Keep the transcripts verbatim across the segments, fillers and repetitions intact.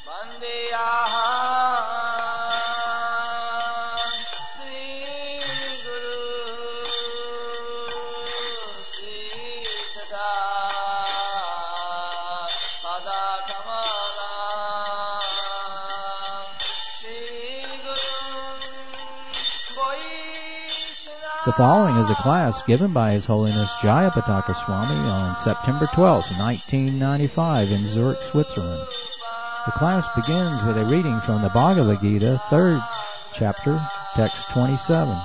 The following is a class given by His Holiness Jayapataka Swami on September twelfth, nineteen ninety-five in Zurich, Switzerland. The class begins with a reading from the Bhagavad Gita, third chapter, text twenty-seven.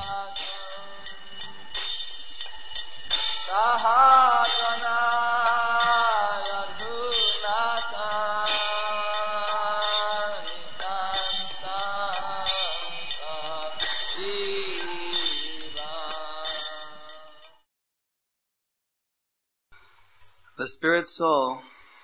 The spirit soul,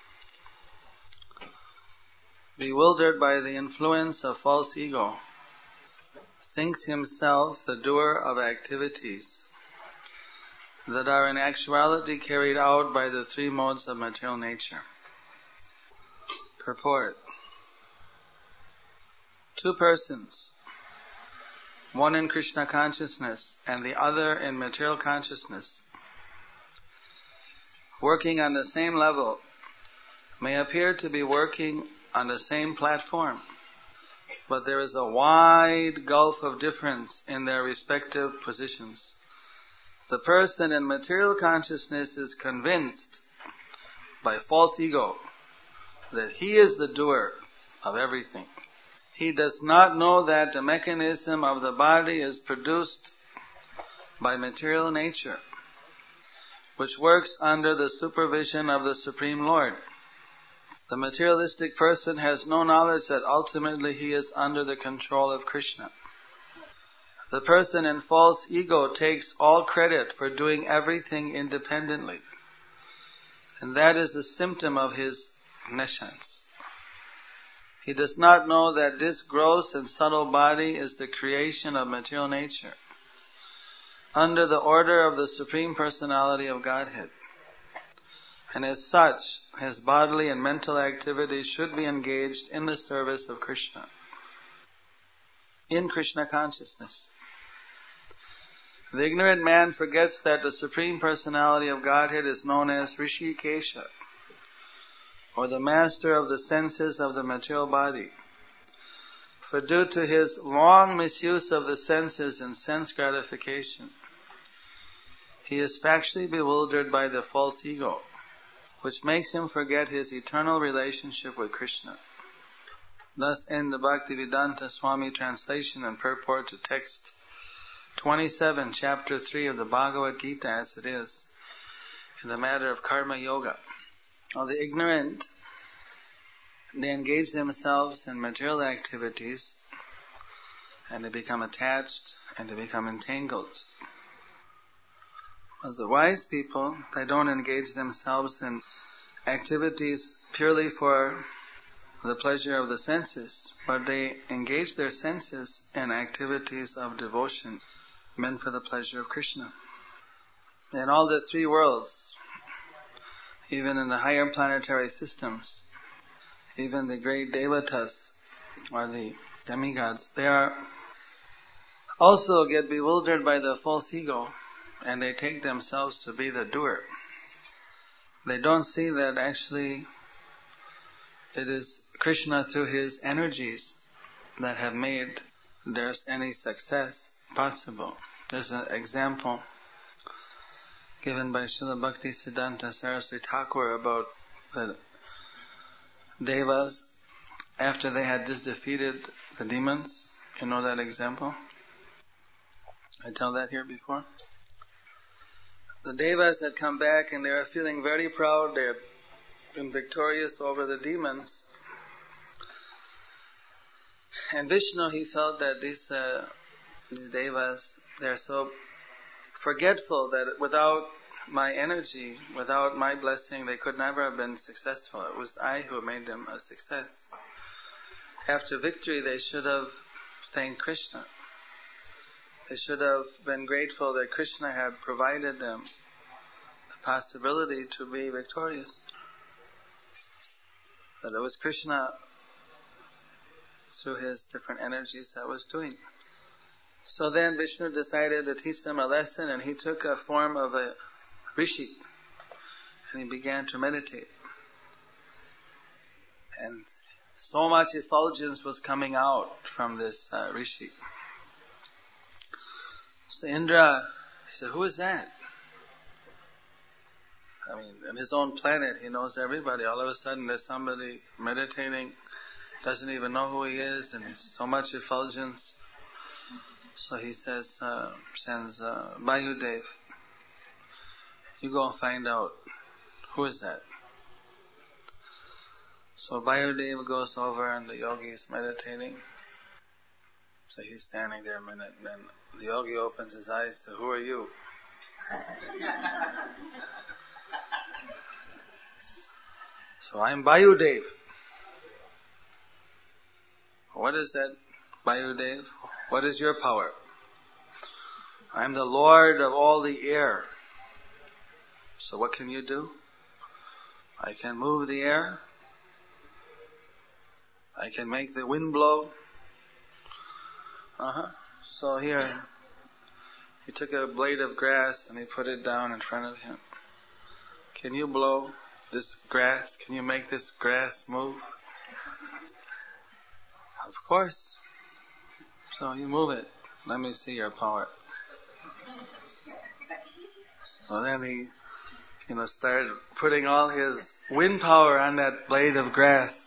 bewildered by the influence of false ego, thinks himself the doer of activities that are in actuality carried out by the three modes of material nature. Purport. Two persons, one in Krishna consciousness and the other in material consciousness, working on the same level, may appear to be working on the same platform, but there is a wide gulf of difference in their respective positions. The person in material consciousness is convinced by false ego that he is the doer of everything. He does not know that the mechanism of the body is produced by material nature, which works under the supervision of the Supreme Lord. The materialistic person has no knowledge that ultimately he is under the control of Krishna. The person in false ego takes all credit for doing everything independently, and that is the symptom of his nescience. He does not know that this gross and subtle body is the creation of material nature, under the order of the Supreme Personality of Godhead. And as such, his bodily and mental activities should be engaged in the service of Krishna, in Krishna consciousness. The ignorant man forgets that the Supreme Personality of Godhead is known as Rishikesha, or the master of the senses of the material body. For due to his long misuse of the senses in sense gratification, he is factually bewildered by the false ego, which makes him forget his eternal relationship with Krishna. Thus end the Bhaktivedanta Swami translation and purport to text twenty-seven, chapter three of the Bhagavad Gita as it is, in the matter of karma yoga. All the ignorant, they engage themselves in material activities and they become attached and they become entangled. But the wise people, they don't engage themselves in activities purely for the pleasure of the senses, but they engage their senses in activities of devotion meant for the pleasure of Krishna. In all the three worlds, even in the higher planetary systems, even the great devatas, or the demigods, they are also get bewildered by the false ego, and they take themselves to be the doer. They don't see that actually it is Krishna through his energies that have made there's any success possible. There's an example given by Srila Bhaktisiddhanta Saraswati Thakur about the devas after they had just defeated the demons. You know that example? I tell that here before. The devas had come back and they were feeling very proud. They had been victorious over the demons. And Vishnu, he felt that these, uh, these devas, they're so forgetful that without my energy, without my blessing, they could never have been successful. It was I who made them a success. After victory, they should have thanked Krishna. They should have been grateful that Krishna had provided them the possibility to be victorious. That it was Krishna through his different energies that was doing. So then Vishnu decided to teach them a lesson, and he took a form of a rishi and he began to meditate. And so much effulgence was coming out from this uh, rishi. So Indra, he said, who is that? I mean, in his own planet, he knows everybody. All of a sudden, there's somebody meditating, doesn't even know who he is, and there's so much effulgence. So he says, uh, sends uh, Vayudev, you go and find out, who is that? So Vayudev goes over and the yogi is meditating. So he's standing there a minute, and then the yogi opens his eyes and says, who are you? So I'm Vayudev. What is that, Vayudev? What is your power? I'm the Lord of all the air. So what can you do? I can move the air. I can make the wind blow. Uh-huh. So here, he took a blade of grass and he put it down in front of him. Can you blow this grass? Can you make this grass move? Of course. So you move it. Let me see your power. So then he, you know, started putting all his wind power on that blade of grass.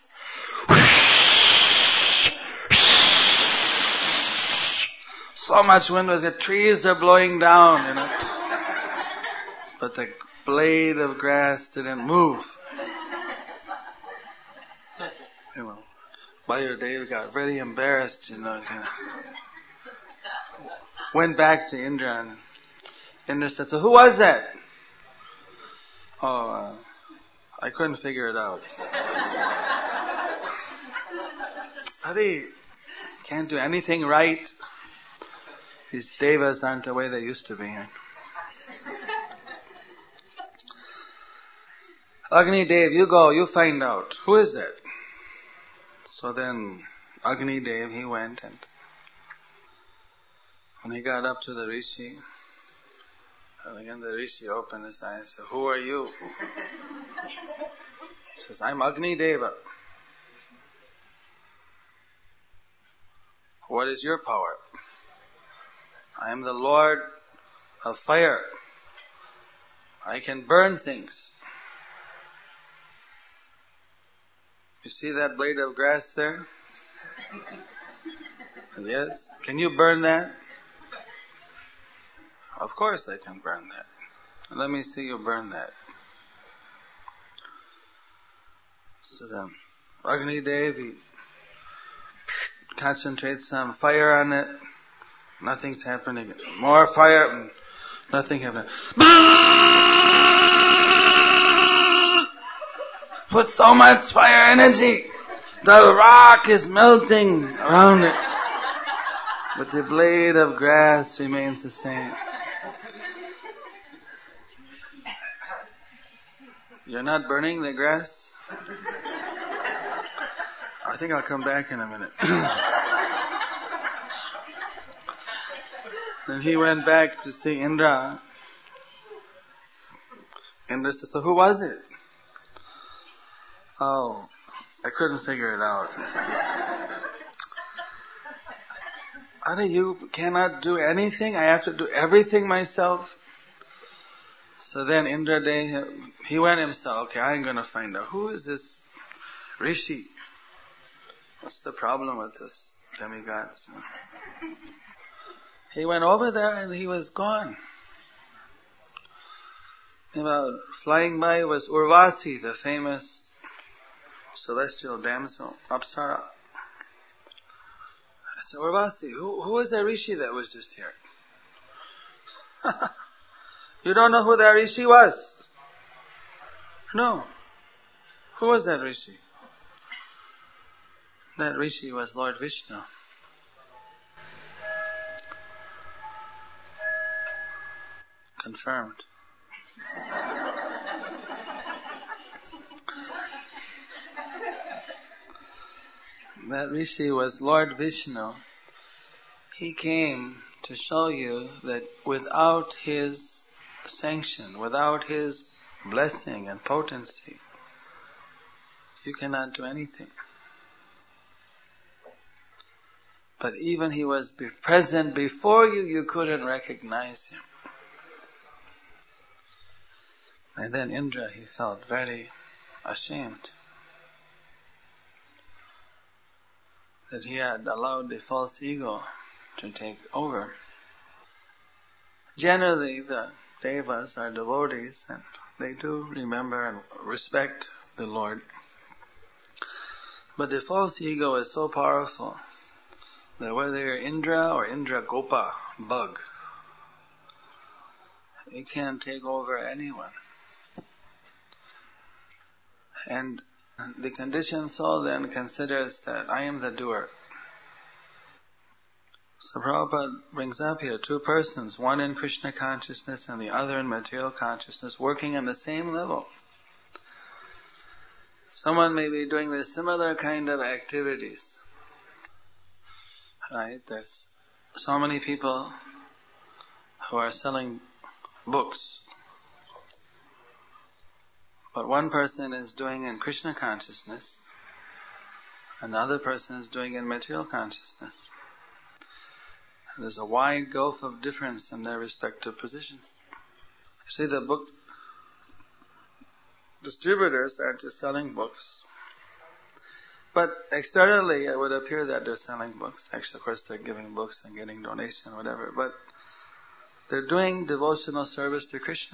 So much wind was the trees are blowing down, you know. But the blade of grass didn't move. You know, Vayudev got very embarrassed, you know. Kind of went back to Indra, and Indra said, so who was that? Oh, uh, I couldn't figure it out. Hari, can't do anything right. These devas aren't the way they used to be. Agni Dev, you go, you find out. Who is it? So then Agni Dev, he went, and when he got up to the rishi, and again the rishi opened his eyes and said, who are you? He says, I'm Agni Deva. What is your power? I am the Lord of fire. I can burn things. You see that blade of grass there? Yes. Can you burn that? Of course I can burn that. Let me see you burn that. So then, Agni Dev, he concentrates some fire on it. Nothing's happening. More fire, and nothing happening. Put so much fire energy. The rock is melting around it. But the blade of grass remains the same. You're not burning the grass? I think I'll come back in a minute. Then he went back to see Indra. Indra said, so who was it? Oh, I couldn't figure it out. Ada, you cannot do anything? I have to do everything myself? So then Indra Dev, he went himself, okay, I'm going to find out. Who is this rishi? What's the problem with this demigods? He went over there and he was gone. About flying by was Urvasi, the famous celestial damsel, Apsara. I said, Urvasi, who, who is that rishi that was just here? You don't know who that rishi was? No. Who was that rishi? That rishi was Lord Vishnu. Confirmed. that Rishi was Lord Vishnu. He came to show you that without his sanction, without his blessing and potency, you cannot do anything. But even he was be present before you, you couldn't recognize him. And then Indra, he felt very ashamed that he had allowed the false ego to take over. Generally, the devas are devotees and they do remember and respect the Lord. But the false ego is so powerful that whether you're Indra or Indra Gopa, bug, it can take over anyone. And the conditioned soul then considers that I am the doer. So Prabhupada brings up here two persons, one in Krishna consciousness and the other in material consciousness, working on the same level. Someone may be doing the similar kind of activities. Right? There's so many people who are selling books. But one person is doing in Krishna consciousness, and the other person is doing in material consciousness. There's a wide gulf of difference in their respective positions. You see, the book distributors are just selling books. But externally it would appear that they're selling books. Actually, of course, they're giving books and getting donation, whatever. But they're doing devotional service to Krishna.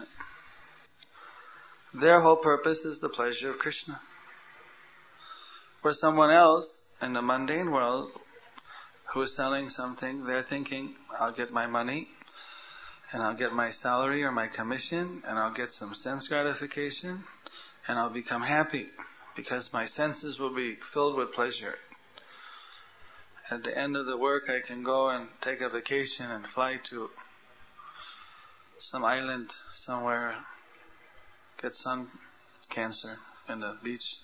Their whole purpose is the pleasure of Krishna. For someone else in the mundane world who is selling something, they're thinking, I'll get my money, and I'll get my salary or my commission, and I'll get some sense gratification, and I'll become happy, because my senses will be filled with pleasure. At the end of the work, I can go and take a vacation and fly to some island somewhere, get sun cancer in the beach.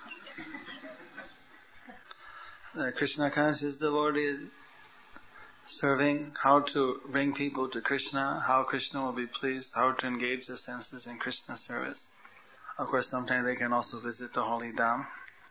The Krishna conscious devotee is serving how to bring people to Krishna, how Krishna will be pleased, how to engage the senses in Krishna service. Of course, sometimes they can also visit the holy dham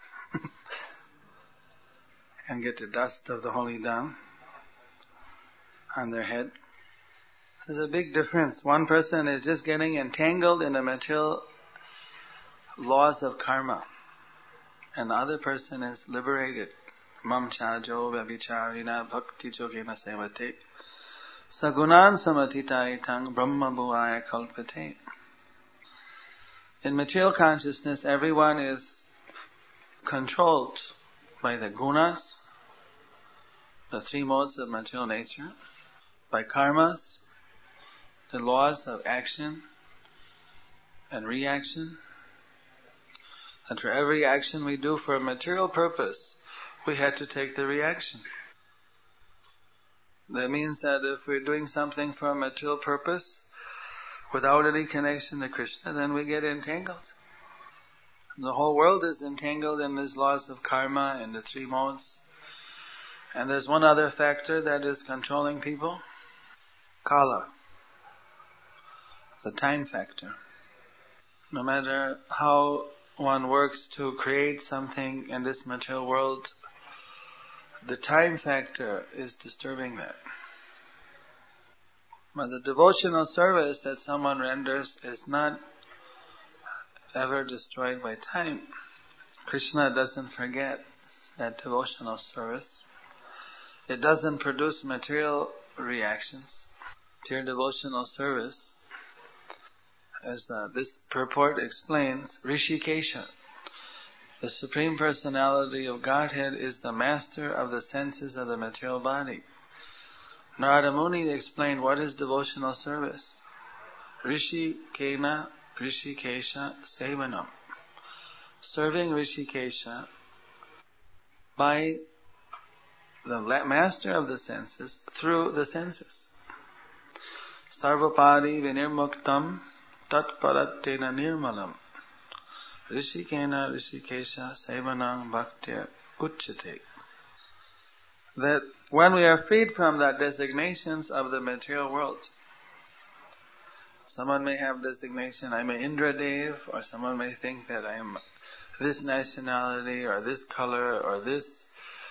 and get the dust of the holy dham on their head. There's a big difference. One person is just getting entangled in the material laws of karma, and the other person is liberated. Mam chajo vabhicharina bhakti jogena sevate sagunan samatitaitang brahma bhuaya kalpate. In material consciousness, everyone is controlled by the gunas, the three modes of material nature, by karmas, the laws of action and reaction. And for every action we do for a material purpose, we had to take the reaction. That means that if we're doing something for a material purpose without any connection to Krishna, then we get entangled. The whole world is entangled in these laws of karma and the three modes. And there's one other factor that is controlling people. Kala. The time factor. No matter how one works to create something in this material world, the time factor is disturbing that. But the devotional service that someone renders is not ever destroyed by time. Krishna doesn't forget that devotional service. It doesn't produce material reactions. Pure devotional service, as uh, this purport explains, Rishikesha, the Supreme Personality of Godhead, is the master of the senses of the material body. Narada Muni explained what is devotional service. Rishikena Rishikesha Sevanam. Serving Rishikesha by the master of the senses through the senses. Sarvapadi vinirmuktam tatparatena nirmalam. Rishikena Rishikesha Sevanam Bhaktir Uchate. that when we are freed from the designations of the material world, someone may have designation, I'm an Indradev, or someone may think that I am this nationality, or this color, or this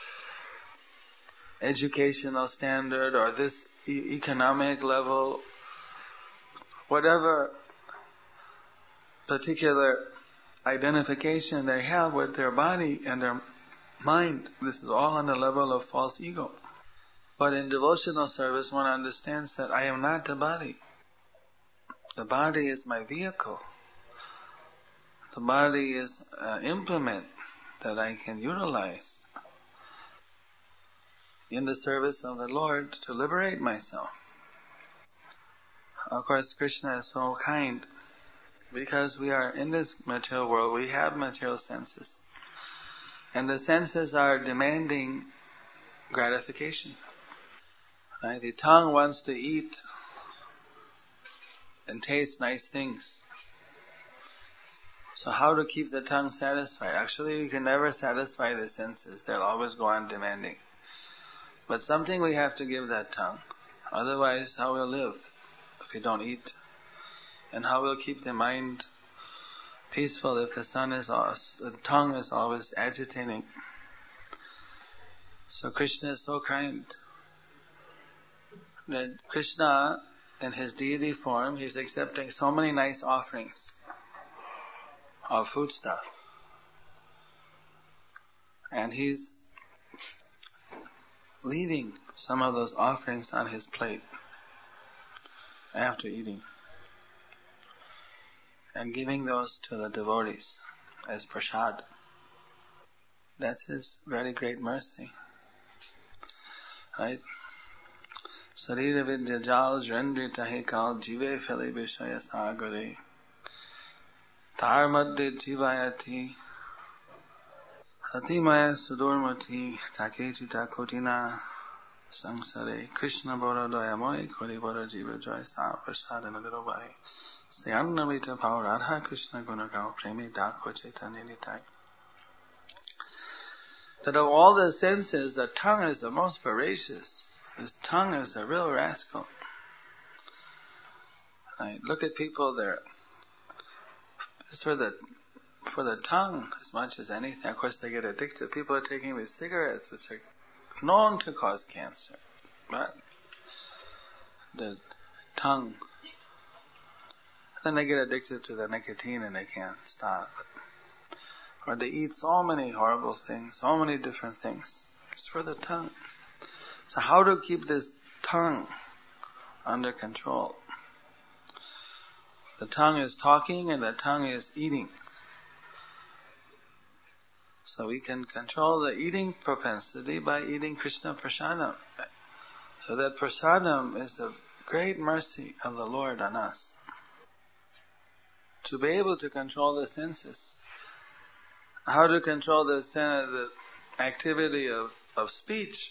educational standard, or this e- economic level, whatever particular identification they have with their body and their mind. This is all on the level of false ego. But in devotional service, one understands that I am not the body. The body is my vehicle. The body is an implement that I can utilize in the service of the Lord to liberate myself. Of course, Krishna is so kind. Because we are in this material world, we have material senses. And the senses are demanding gratification. Right? The tongue wants to eat and taste nice things. So how to keep the tongue satisfied? Actually, you can never satisfy the senses. They'll always go on demanding. But something we have to give that tongue. Otherwise, how will we live if we don't eat? And how will keep the mind peaceful if the sun is always, the tongue is always agitating? So Krishna is so kind that Krishna, in his deity form, he's accepting so many nice offerings of food stuff, and he's leaving some of those offerings on his plate after eating, and giving those to the devotees as prasad. That's his very great mercy. Right? Sarira vidya jal jrendri tahe kal jive phele vishaya sagare tar madde jivayati hatimaya sudormati take chita kotina samsare Krishna bora doyamoy kori bora jiva joy sa prasadana garobai Sayanamita Pao Radha Krishna Gunagao Premi Dakho Chaitanya Nitai. That of all the senses, the tongue is the most voracious. This tongue is a real rascal. Right? Look at people there. It's for the for the tongue as much as anything. Of course, they get addicted. People are taking these cigarettes, which are known to cause cancer. But the tongue. Then they get addicted to the nicotine and they can't stop. Or they eat so many horrible things, so many different things. It's for the tongue. So how to keep this tongue under control? The tongue is talking and the tongue is eating. So we can control the eating propensity by eating Krishna prasadam. So that prasadam is the great mercy of the Lord on us. To be able to control the senses. How to control the, sen- the activity of, of speech.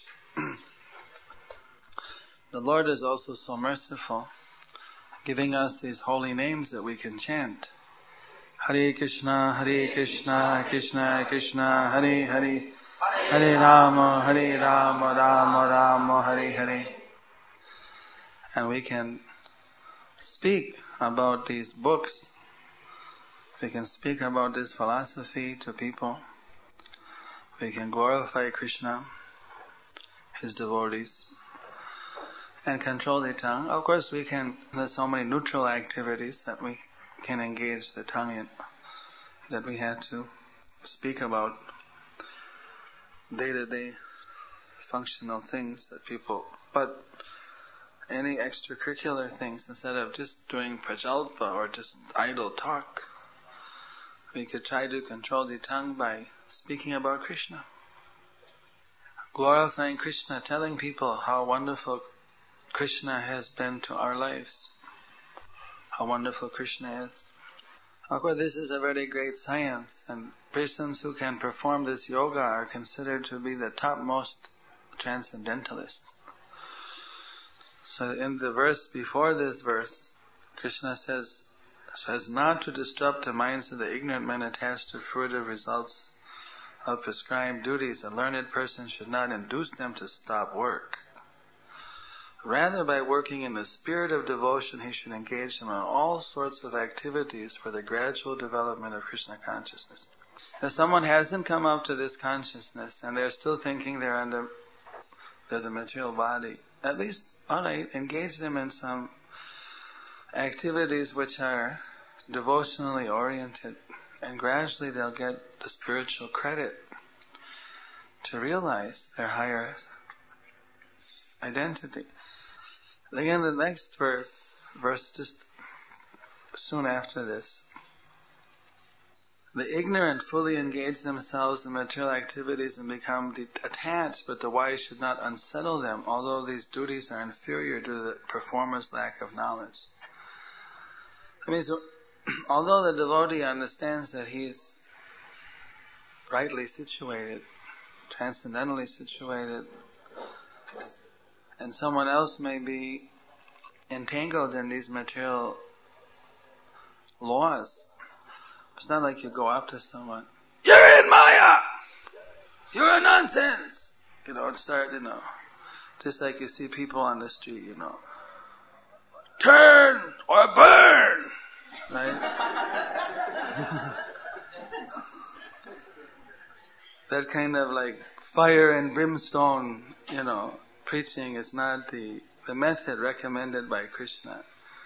The Lord is also so merciful, giving us these holy names that we can chant. Hare Krishna, Hare Krishna, Krishna Krishna, Hare Hare, Hare Rama, Hare Rama, Rama Rama, Hare Hare. And we can speak about these books. We can speak about this philosophy to people. We can glorify Krishna, his devotees, and control the tongue. Of course, we can, there's so many neutral activities that we can engage the tongue in, that we have to speak about day-to-day functional things that people, but any extracurricular things, instead of just doing prajalpa or just idle talk, we could try to control the tongue by speaking about Krishna. Glorifying Krishna, telling people how wonderful Krishna has been to our lives. How wonderful Krishna is. Of course, this is a very great science, and persons who can perform this yoga are considered to be the topmost transcendentalists. So in the verse before this verse, Krishna says, so as not to disrupt the minds of the ignorant men attached to fruitive results of prescribed duties, a learned person should not induce them to stop work. Rather, by working in the spirit of devotion, he should engage them in all sorts of activities for the gradual development of Krishna consciousness. If someone hasn't come up to this consciousness and they're still thinking they're under they're the material body, at least, all right, engage them in some activities which are devotionally oriented, and gradually they'll get the spiritual credit to realize their higher identity. Again, the next verse, verse just soon after this. The ignorant fully engage themselves in material activities and become de- attached, but the wise should not unsettle them, although these duties are inferior due to the performer's lack of knowledge. I mean, so, although the devotee understands that he's rightly situated, transcendentally situated, and someone else may be entangled in these material laws, it's not like you go up to someone, "You're in Maya! You're a nonsense!" You know, and start, you know, just like you see people on the street, you know, "Turn or burn!" Right? That kind of like fire and brimstone, you know, preaching is not the, the method recommended by Krishna.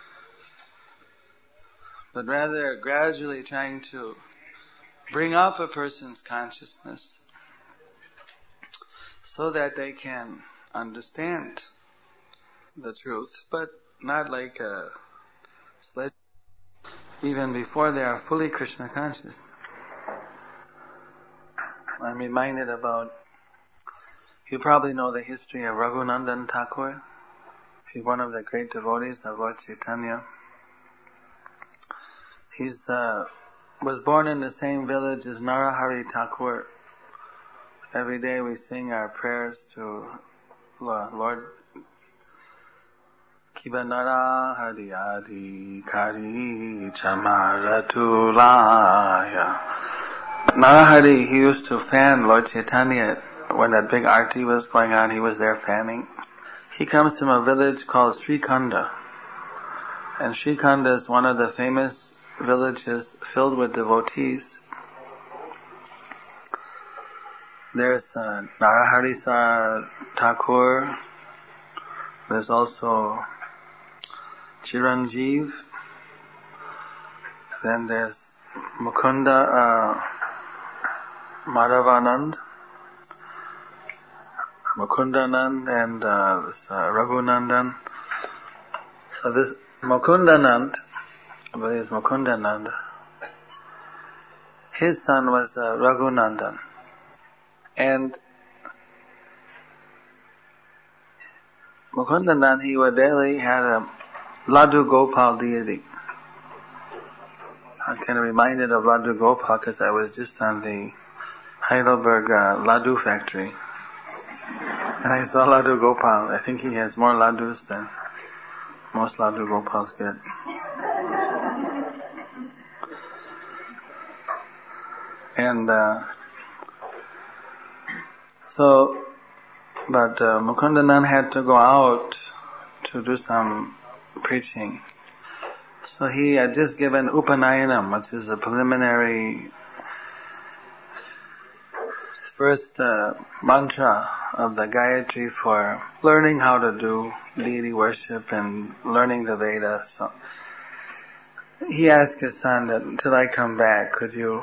But rather gradually trying to bring up a person's consciousness so that they can understand the truth, but not like a sledge, even before they are fully Krishna conscious. I'm reminded about, you probably know the history of Raghunandan Thakur. He's one of the great devotees of Lord Chaitanya. He's uh, was born in the same village as Narahari Thakur. Every day we sing our prayers to Lord Kiba Narahari Adi Kari Chamaratulaya. Narahari, he used to fan Lord Chaitanya when that big arti was going on. He was there fanning. He comes from a village called Srikhanda, and Srikhanda is one of the famous villages filled with devotees. There's uh, Narahari Thakur. There's also Chiranjeev. Then there's Mukunda uh, Madhavanand, Mukundanand, and uh, this, uh, Raghunandan. So this Mukundanand, I believe it's Mukundanand, his son was uh, Raghunandan. And Mukundanand, he would daily had a Laddu Gopal deity. I'm kind of reminded of Laddu Gopal because I was just on the Heidelberg uh, Laddu factory. And I saw Laddu Gopal. I think he has more Laddus than most Laddu Gopals get. And uh, so, but uh, Mukundanand had to go out to do some preaching. So he had just given Upanayanam, which is a preliminary first uh, mantra of the Gayatri for learning how to do deity worship and learning the Vedas. So he asked his son that until I come back, could you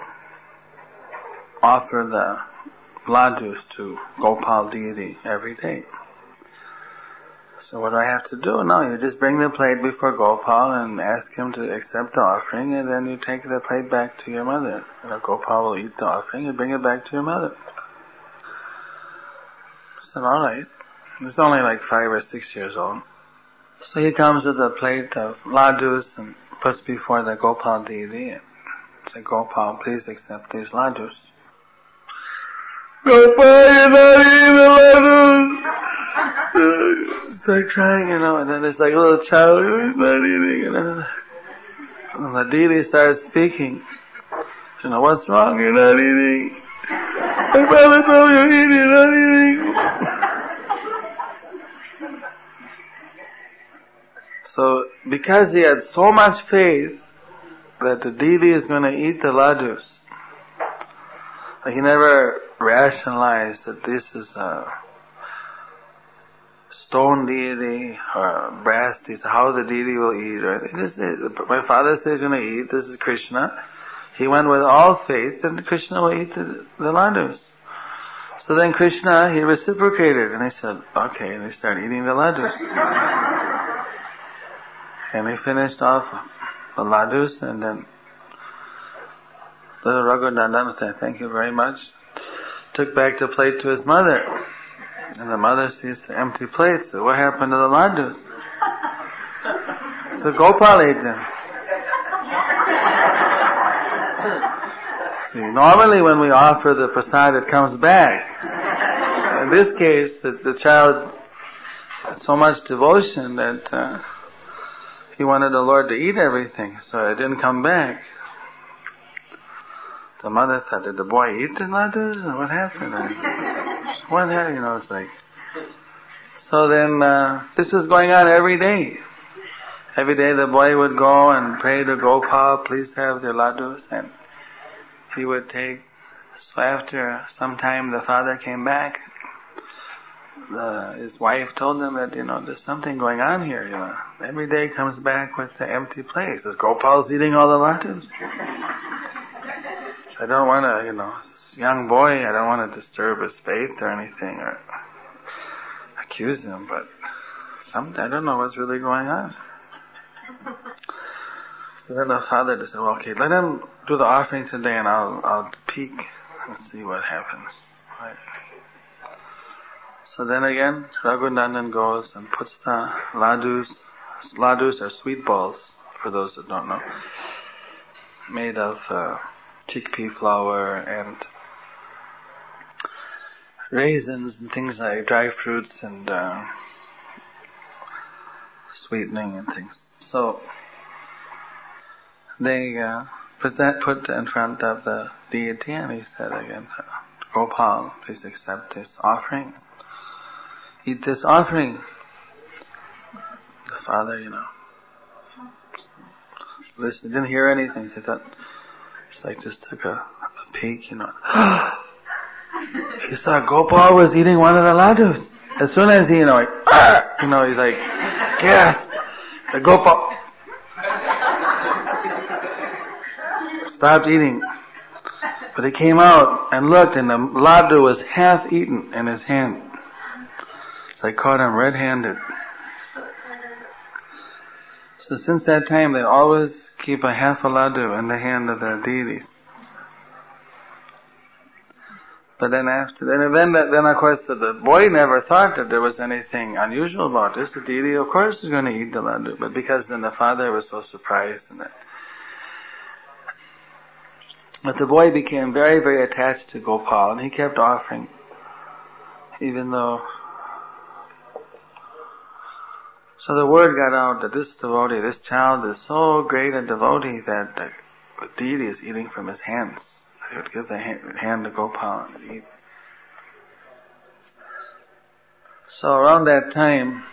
offer the Laddus to Gopal deity every day? So what do I have to do? No, you just bring the plate before Gopal and ask him to accept the offering, and then you take the plate back to your mother. And Gopal will eat the offering and bring it back to your mother. I said, alright. He's only like five or six years old. So he comes with a plate of Laddus and puts before the Gopal deity and says, Gopal, please accept these Laddus. Gopal, you're not eating the Laddus! Start crying, you know, and then it's like a little child, he's not eating, and then and the deity starts speaking. You know, what's wrong? You're not eating. My father told me you're eating, not eating. So, because he had so much faith that the deity is going to eat the ladus, he never rationalized that this is a stone deity or a brass deity, how the deity will eat. Or just, my father says he's going to eat, this is Krishna. He went with all faith and Krishna will eat the, the ladus. So then Krishna, he reciprocated and he said, okay, and he started eating the ladus. And he finished off the ladus and then little Raghunandan said, thank you very much. Took back the plate to his mother. And the mother sees the empty plate. So what happened to the ladus? So Gopal ate them. See, normally when we offer the prasad, it comes back. In this case, the, the child had so much devotion that uh, he wanted the Lord to eat everything, so it didn't come back. The mother thought, did the boy eat the ladus? What happened? What happened? You know, it's like... So then, uh, this was going on every day. Every day the boy would go and pray to Gopal, please have the ladus, and he would take. So after some time the father came back. The, his wife told him that, you know, there's something going on here, you know. Every day comes back with the empty plate. So Gopal's eating all the ladus. So I don't want to, you know, this young boy, I don't want to disturb his faith or anything or accuse him, but some, I don't know what's really going on. So then the father just said, well, okay, let him do the offering today and I'll, I'll peek and see what happens. Right. So then again, Raghunandan goes and puts the ladus. Ladus are sweet balls, for those that don't know, made of uh, chickpea flour and raisins and things like dry fruits and uh, sweetening and things. So they uh, put that put in front of the deity, and he said again, Gopal, please accept this offering. Eat this offering. The father, you know, listen, didn't hear anything. So he thought, it's like just took a, a peek, you know. He saw Gopal was eating one of the ladus. As soon as he, you know, like, ah! you know, he's like, yes, the Gopal stopped eating. But he came out and looked, and the ladu was half eaten in his hand. So they caught him red-handed. So since that time, they always keep a half a ladu in the hand of the deities. But then after, then, then, then of course, the boy never thought that there was anything unusual about this. The deity, of course, is going to eat the ladu. But because then the father was so surprised and that. But the boy became very, very attached to Gopal, and he kept offering, even though. So the word got out that this devotee, this child is so great a devotee that the, the deity is eating from his hands. He would give the hand, hand to Gopal and eat. So around that time,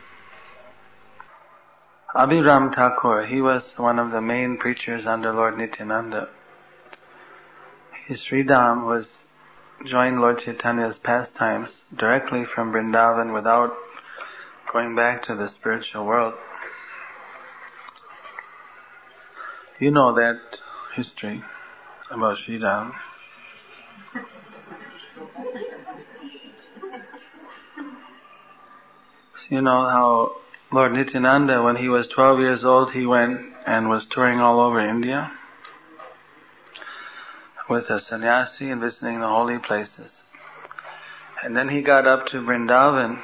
Abhiram Thakur, he was one of the main preachers under Lord Nityananda. His Sridham was joined Lord Chaitanya's pastimes directly from Vrindavan without going back to the spiritual world. You know that history about Sridham. You know how Lord Nityananda, when he was twelve years old, he went and was touring all over India with a sannyasi and visiting the holy places. And then he got up to Vrindavan.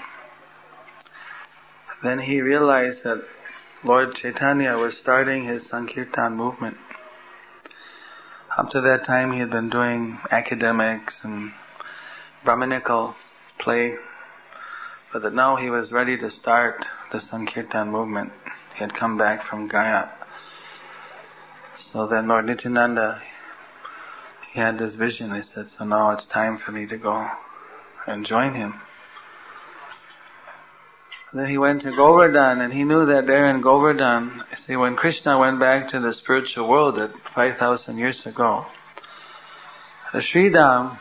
Then he realized that Lord Chaitanya was starting his Sankirtan movement. Up to that time he had been doing academics and Brahminical play, but that now he was ready to start the Sankirtan movement. He had come back from Gaya. So then Lord Nityananda, he had this vision. He said, so now it's time for me to go and join him. Then he went to Govardhan, and he knew that there in Govardhan, see, when Krishna went back to the spiritual world at five thousand years ago, the Sridham,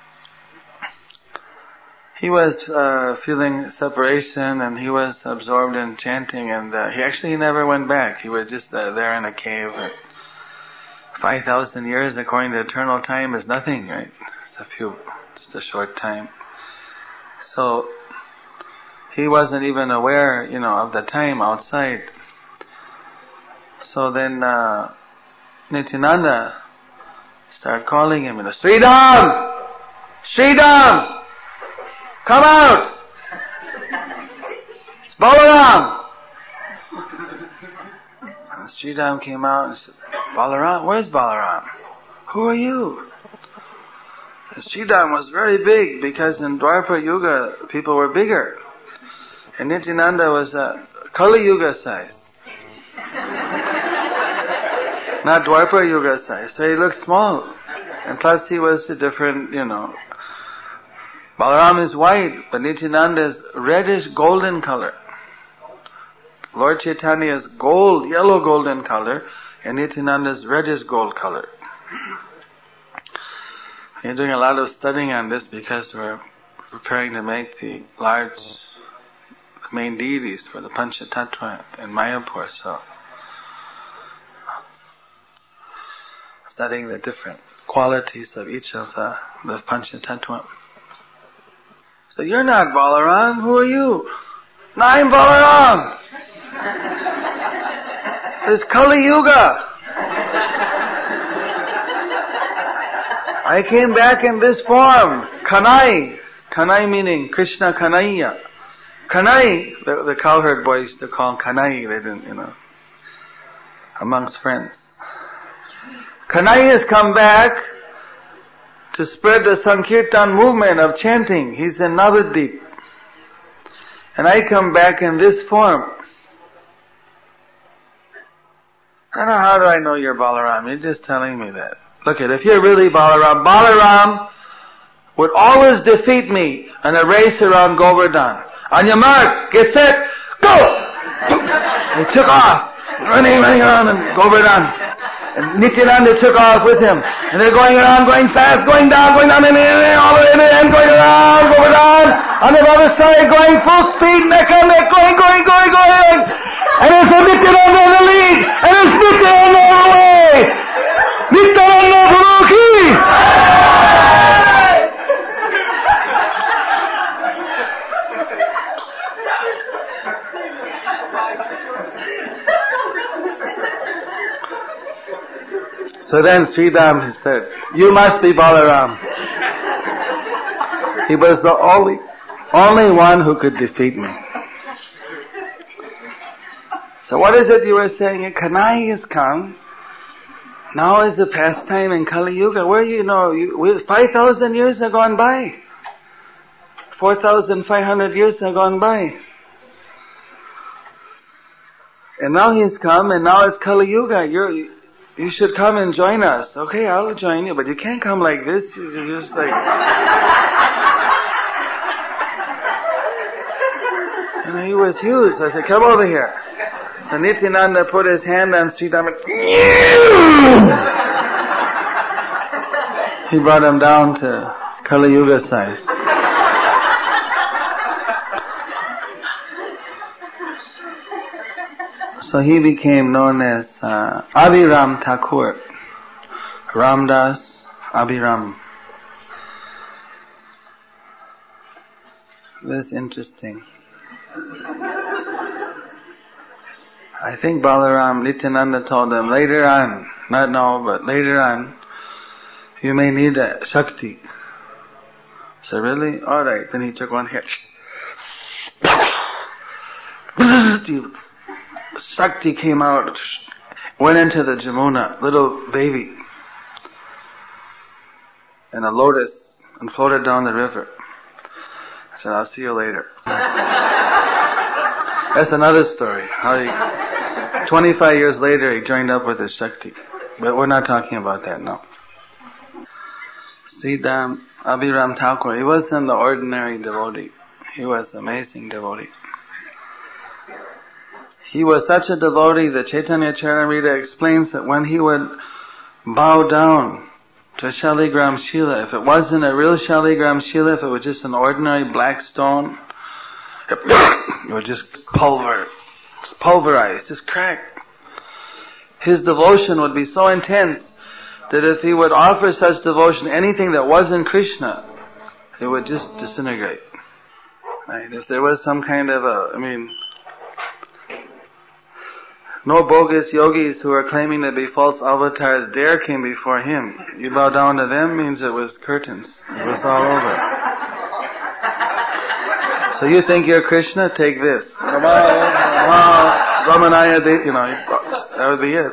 he was uh, feeling separation, and he was absorbed in chanting, and uh, he actually never went back. He was just uh, there in a cave. five thousand years, according to eternal time, is nothing, right? It's a few, just a short time. So, he wasn't even aware, you know, of the time outside. So then, uh, Nityananda started calling him, you know, Sridham! Sridham! Come out! It's Balaram! And Sridham came out and said, Balaram? Where's Balaram? Who are you? And Sridham was very big, because in Dwapara Yuga, people were bigger. And Nityananda was a Kali Yuga size. Not Dwapara Yuga size. So he looked small. And plus he was a different, you know. Balaram is white, but Nityananda is reddish golden color. Lord Chaitanya is gold, yellow golden color, and Nityananda is reddish gold color. We're doing a lot of studying on this because we're preparing to make the large main deities for the Panchatattva in Mayapur, so studying the different qualities of each of the, the Panchatattva. So you're not Balaram, who are you? No, I'm Balaram! It's Kali Yuga! I came back in this form, Kanai. Kanai meaning Krishna Kanaiya. Kanai, the, the cowherd boys used to call him Kanai, they didn't, you know, amongst friends. Kanai has come back to spread the Sankirtan movement of chanting. He's in Navadvip. And I come back in this form. I don't know, how do I know you're Balaram? You're just telling me that. Look at, if you're really Balaram, Balaram would always defeat me in a race around Govardhan. On your mark, get set, go! He took off, running, running around in Govardhan. And Nityananda took off with him. And they're going around, going fast, going down, going down, and all the way to the end, going around, Govardhan. On the other side, going full speed, neck and neck, going, going, going, going. And it's a Nityananda in the lead. And it's Nityananda all the way. Nityananda Guruki! So then Sridham, he said, you must be Balaram. He was the only, only one who could defeat me. So what is it you were saying? Kanai has come. Now is the pastime in Kali Yuga. Where you know, you, five thousand years have gone by. four thousand five hundred years have gone by. And now he's come, and now it's Kali Yuga. You're, you should come and join us. Okay, I'll join you, but you can't come like this. You're just like... And he was huge. I said, come over here. So Nityananda put his hand on Sridham and... He brought him down to Kali Yuga size. So he became known as uh, Abhiram Thakur, Ramdas Abhiram. That's interesting. I think Balaram, Nityananda told him later on, not now, but later on, you may need a Shakti. So really? Alright. Then he took one hit. Shakti came out, went into the Jamuna, little baby, in a lotus, and floated down the river. I said, I'll see you later. That's another story. How he, twenty-five years later, he joined up with his Shakti. But we're not talking about that now. Sridham Abhiram Thakur, he wasn't the ordinary devotee. He was an amazing devotee. He was such a devotee that Chaitanya Charitamrita explains that when he would bow down to Shaligram Shila, if it wasn't a real Shaligram Shila, if it was just an ordinary black stone, it would just pulver, pulverize, just crack. His devotion would be so intense that if he would offer such devotion anything that wasn't Krishna, it would just disintegrate. Right? If there was some kind of a, I mean, no bogus yogis who are claiming to be false avatars dare came before him. You bow down to them means it was curtains. It was all over. So you think you're Krishna? Take this. Ramanaya, you know, that would be it.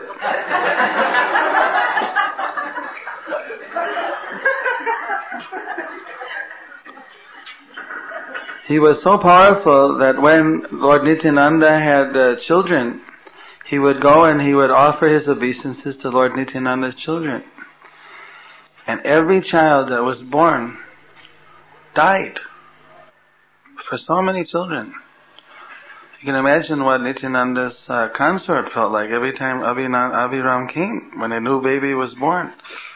He was so powerful that when Lord Nityananda had uh, children, he would go and he would offer his obeisances to Lord Nityananda's children. And every child that was born died. For so many children. You can imagine what Nityananda's uh, consort felt like every time Abhiram, Abhiram came, when a new baby was born.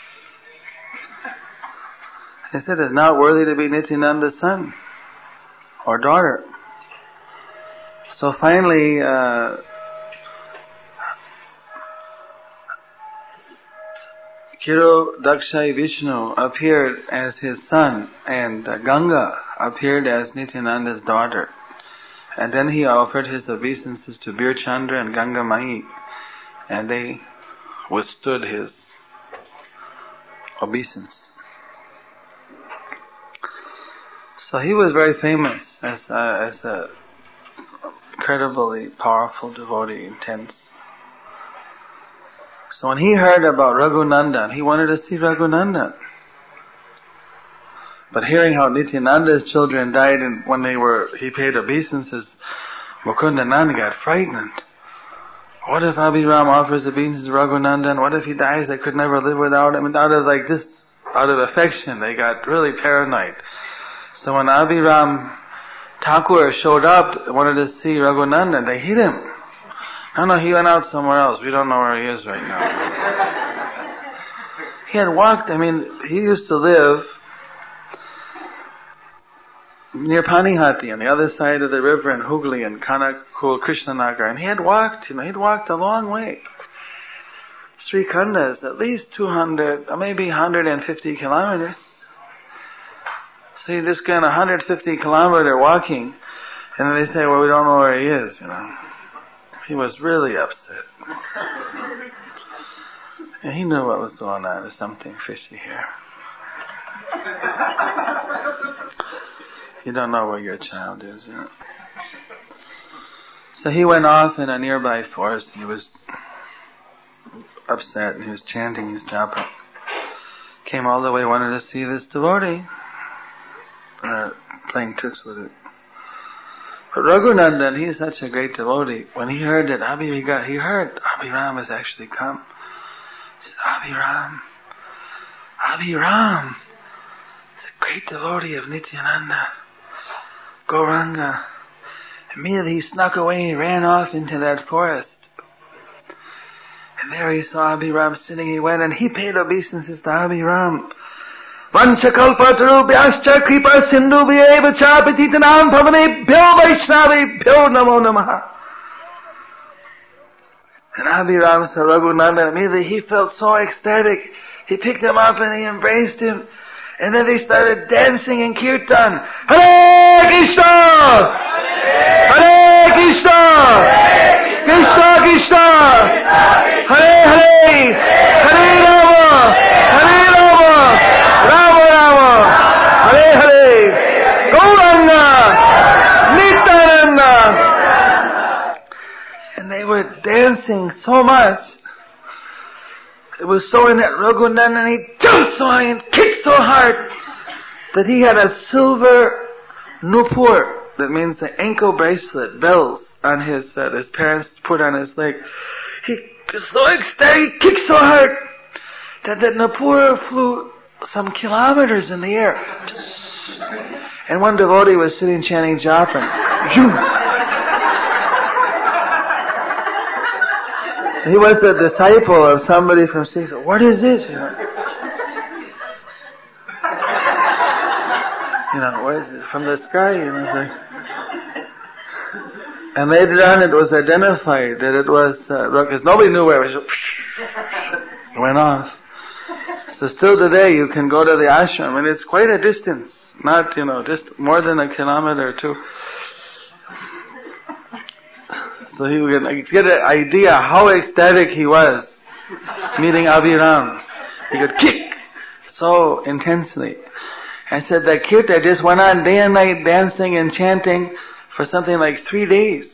They said it's not worthy to be Nityananda's son or daughter. So finally, uh, Kiro Dakshai Vishnu appeared as his son, and uh, Ganga appeared as Nityananda's daughter. And then he offered his obeisances to Bir Chandra and Ganga Mai, and they withstood his obeisance. So he was very famous as a, as a incredibly powerful devotee, intense. So when he heard about Raghunandan, he wanted to see Raghunandan. But hearing how Nityananda's children died and when they were, he paid obeisances, Mukundananda got frightened. What if Abhiram offers obeisances to Raghunandan? What if he dies? They could never live without him. And out of like just, out of affection, they got really paranoid. So when Abhiram Thakur showed up, wanted to see Raghunandan, they hit him. No, no, he went out somewhere else. We don't know where he is right now. He had walked, I mean, he used to live near Panihati on the other side of the river in Hooghly and Kanakul, Krishnanagar, and he had walked, you know, he'd walked a long way. Sri Khanda is at least two hundred, or maybe one hundred fifty kilometers. So you just got a one hundred fifty kilometer walking, and then they say, well, we don't know where he is, you know. He was really upset. And he knew what was going on. There's something fishy here. You don't know where your child is, you know. So he went off in a nearby forest. He was upset and he was chanting his japa. Came all the way, wanted to see this devotee. Uh, playing tricks with it. But Raghunandan, he's such a great devotee. When he heard that Abhi, he got, he heard Abhiram has actually come. He said, Abhiram, Abhiram, the great devotee of Nityananda, Gauranga. Immediately he snuck away, he ran off into that forest. And there he saw Abhiram sitting, he went and he paid obeisances to Abhiram. Vanchakalpatarubhyascha kripa sindhubhyeva cha patitanam pavanebhyo vaishnavebhyo namo namaha. And Abhiram said, Raghunandan, immediately he felt so ecstatic. He picked him up and he embraced him. And then they started dancing in kirtan. Hare Krishna! Hare Krishna! Krishna Krishna! Hare Hare! Hare Rama! Hare Rama! Rama Rama, Hare Hare, Gauranga, Nityananda. And they were dancing so much. It was so in that Raghunandan, and he jumped so high and kicked so hard that he had a silver nupur, that means the ankle bracelet, bells on his, that his parents put on his leg. He was so ecstatic, he kicked so hard that that nupur flew some kilometers in the air. And one devotee was sitting chanting japa. He was the disciple of somebody from Singapore. What is this? You know, you know what is it? From the sky, you know. Like, and later on it was identified that it was, uh, because nobody knew where it was. It went off. So still today you can go to the ashram and it's quite a distance. Not, you know, just more than a kilometer or two. So he would get an idea how ecstatic he was meeting Abhiram. He could kick so intensely. I said that kirtan just went on day and night dancing and chanting for something like three days.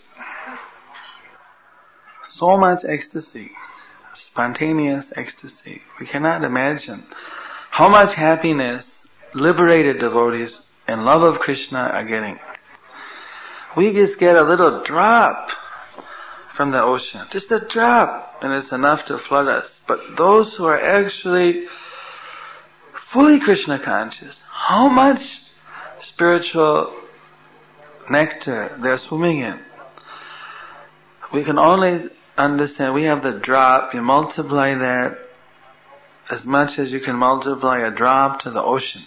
So much ecstasy. Spontaneous ecstasy. We cannot imagine how much happiness liberated devotees in love of Krishna are getting. We just get a little drop from the ocean. Just a drop, and it's enough to flood us. But those who are actually fully Krishna conscious, how much spiritual nectar they're swimming in. We can only understand, we have the drop, you multiply that as much as you can multiply a drop to the ocean.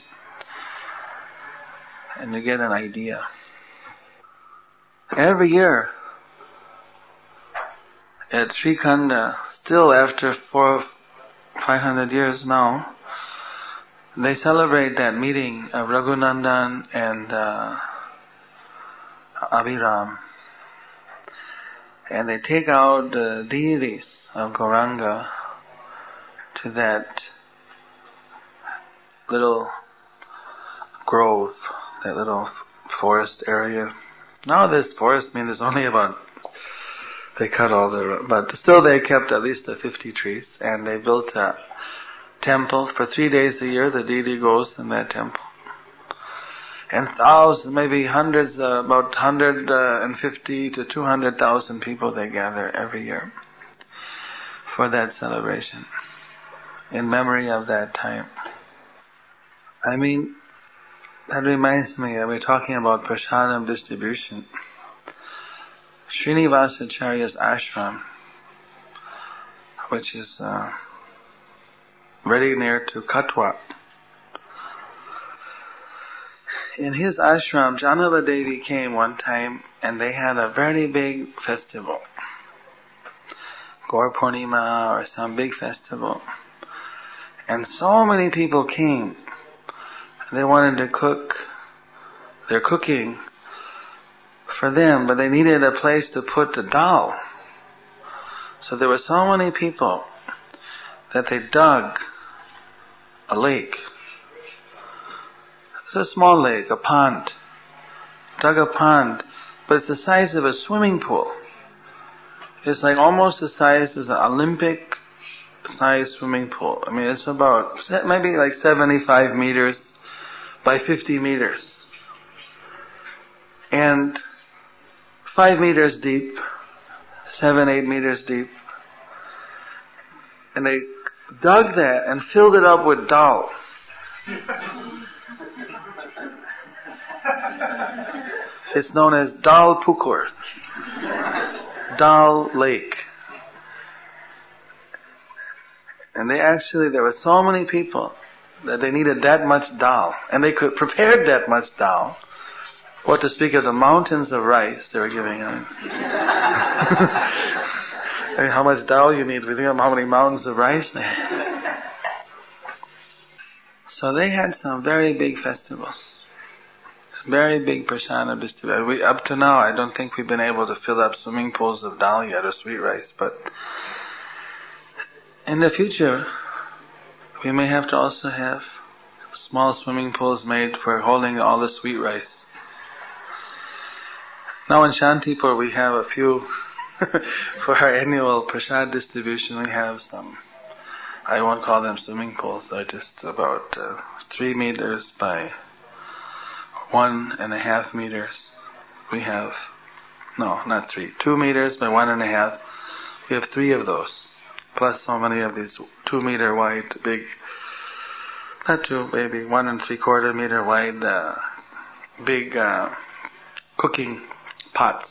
And you get an idea. Every year at Sri Khanda, still after four, five hundred years now, they celebrate that meeting of Raghunandan and uh, Abhiram. And they take out the deities of Gauranga to that little grove, that little forest area. Now this forest, I mean, there's only about, they cut all the, but still they kept at least the fifty trees, and they built a temple. For three days a year, the deity goes in that temple. And thousands, maybe hundreds, uh, about one hundred fifty to two hundred thousand people they gather every year for that celebration, in memory of that time. I mean, that reminds me, we're talking about prasadam distribution. Srinivasacharya's ashram, which is uh, very near to Katwa. In his ashram, Janava Devi came one time and they had a very big festival. Gaur Purnima or some big festival. And so many people came. They wanted to cook. They're cooking for them, but they needed a place to put the dal. So there were so many people that they dug a lake. It's a small lake, a pond. Dug a pond, but it's the size of a swimming pool. It's like almost the size as an Olympic size swimming pool. I mean, it's about, maybe like seventy-five meters by fifty meters. And five meters deep, seven, eight meters deep. And they dug that and filled it up with dal. It's known as Dal Pukur, Dal Lake. And they actually, there were so many people that they needed that much dal. And they could prepare that much dal. What to speak of the mountains of rice they were giving them. I mean, how much dal you need, we think of how many mountains of rice they had. So they had some very big festivals. Very big prasadam distribution. We, up to now, I don't think we've been able to fill up swimming pools of dal yet or sweet rice, but in the future, we may have to also have small swimming pools made for holding all the sweet rice. Now in Shantipur we have a few, for our annual prasad distribution we have some, I won't call them swimming pools, they're just about uh, three meters by one and a half meters. We have, no, not three, two meters by one and a half. We have three of those, plus so many of these two meter wide big, not two, maybe one and three quarter meter wide, uh, big uh, cooking pots.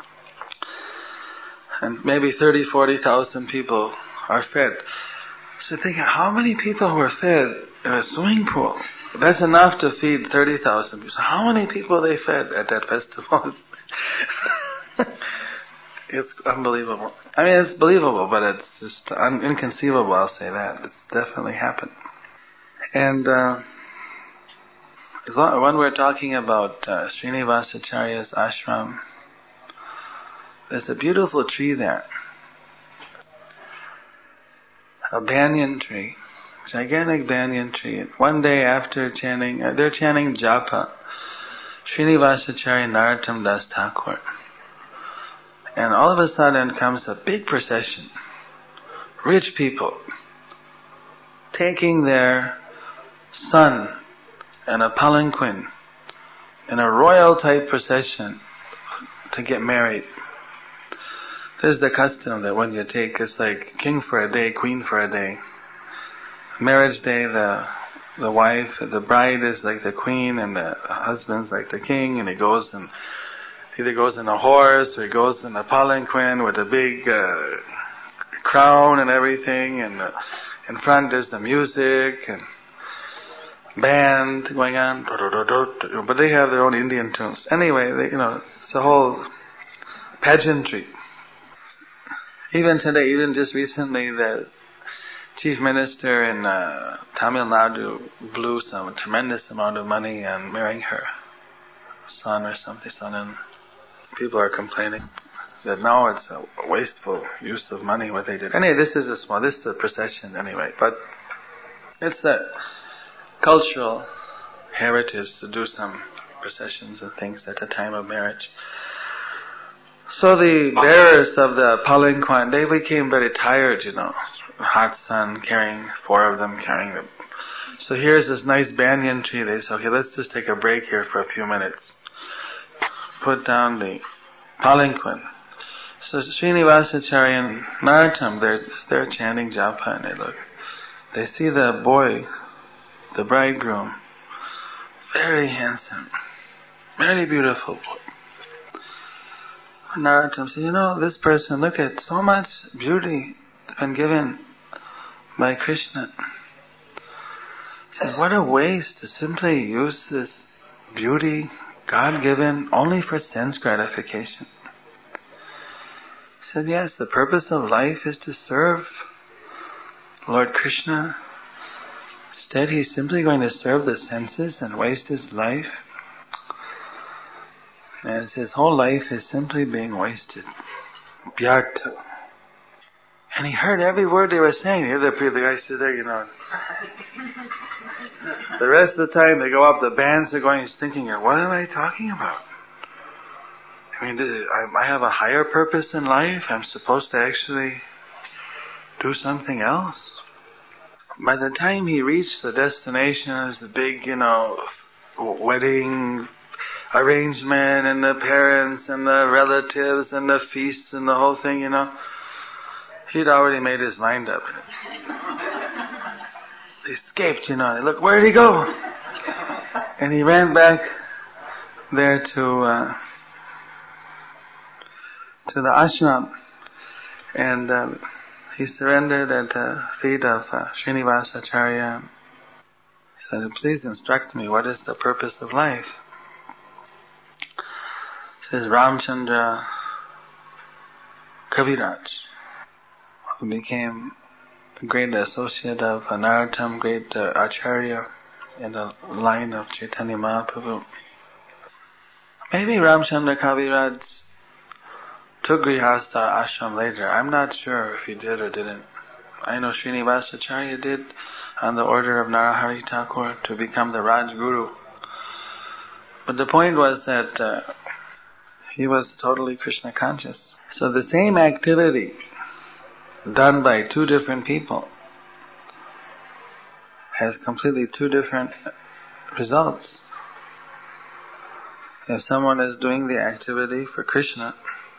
And maybe thirty, forty thousand people are fed. So thinking, how many people were fed in a swimming pool? That's enough to feed thirty thousand people. So how many people they fed at that festival? It's unbelievable. I mean, it's believable, but it's just un- inconceivable, I'll say that. It's definitely happened. And uh, when we're talking about uh, Srinivasacharya's ashram, there's a beautiful tree there. A banyan tree. Gigantic banyan tree. One day after chanting, uh, they're chanting japa, Srinivasacharya Narottam Das Thakur. And all of a sudden comes a big procession. Rich people taking their son and a palanquin in a royal type procession to get married. There's the custom that when you take, it's like king for a day, queen for a day. Marriage day, the the wife, the bride is like the queen and the husband's like the king, and he goes and either goes in a horse or he goes in a palanquin with a big uh, crown and everything, and uh, in front there's the music and band going on, but they have their own Indian tunes. Anyway, they, you know, it's a whole pageantry. Even today, even just recently, the chief minister in uh, Tamil Nadu blew some tremendous amount of money on marrying her son or something, son, and people are complaining that now it's a wasteful use of money what they did. Anyway, this is a small, this is a procession anyway, but it's a cultural heritage to do some processions and things at the time of marriage. So the bearers of the palanquin, they became very tired, you know, hot sun, carrying, four of them carrying them. So here's this nice banyan tree. They said, okay, let's just take a break here for a few minutes. Put down the palanquin. So Srinivasacharya and Narottam, they're, they're chanting japa, and they look. They see the boy, the bridegroom, very handsome, very beautiful boy. Narottam said, you know, this person, look at so much beauty been given by Krishna. He said, what a waste to simply use this beauty God given only for sense gratification. He said, yes, the purpose of life is to serve Lord Krishna. Instead, he's simply going to serve the senses and waste his life. As his whole life is simply being wasted. Vyartha. And he heard every word they were saying. Here the, the guy stood there, you know. The rest of the time they go up, the bands are going, he's thinking, what am I talking about? I mean, I have a higher purpose in life. I'm supposed to actually do something else. By the time he reached the destination, it was a big, you know, wedding arrangement and the parents and the relatives and the feasts and the whole thing, you know. He'd already made his mind up. He escaped, you know. They look, where'd he go? And he ran back there to uh, to the ashram, and uh, he surrendered at the feet of uh, Srinivasacharya. He said, please instruct me, what is the purpose of life? He says, Ramchandra Kaviraj, who became a great associate of Narottam, great uh, Acharya in the line of Chaitanya Mahaprabhu. Maybe Ramchandra Kaviraj took Grihastha ashram later. I'm not sure if he did or didn't. I know Srinivasacharya did on the order of Narahari Thakur to become the Raj Guru. But the point was that uh, he was totally Krishna conscious. So the same activity done by two different people has completely two different results. If someone is doing the activity for Krishna,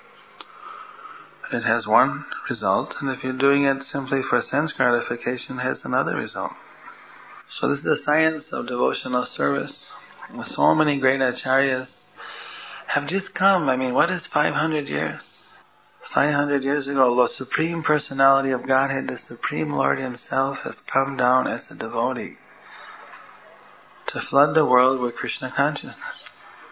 it has one result, and if you're doing it simply for sense gratification, it has another result. So this is the science of devotional service. So many great acharyas have just come. I mean, what is five hundred years? five hundred years ago, the Supreme Personality of Godhead, the Supreme Lord Himself, has come down as a devotee to flood the world with Krishna consciousness.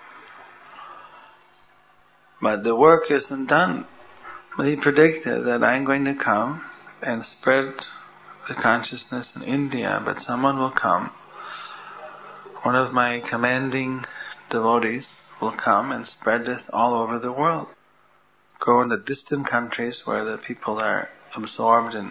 But the work isn't done. But He predicted that I'm going to come and spread the consciousness in India, but someone will come. One of my commanding devotees will come and spread this all over the world. Go in the distant countries where the people are absorbed in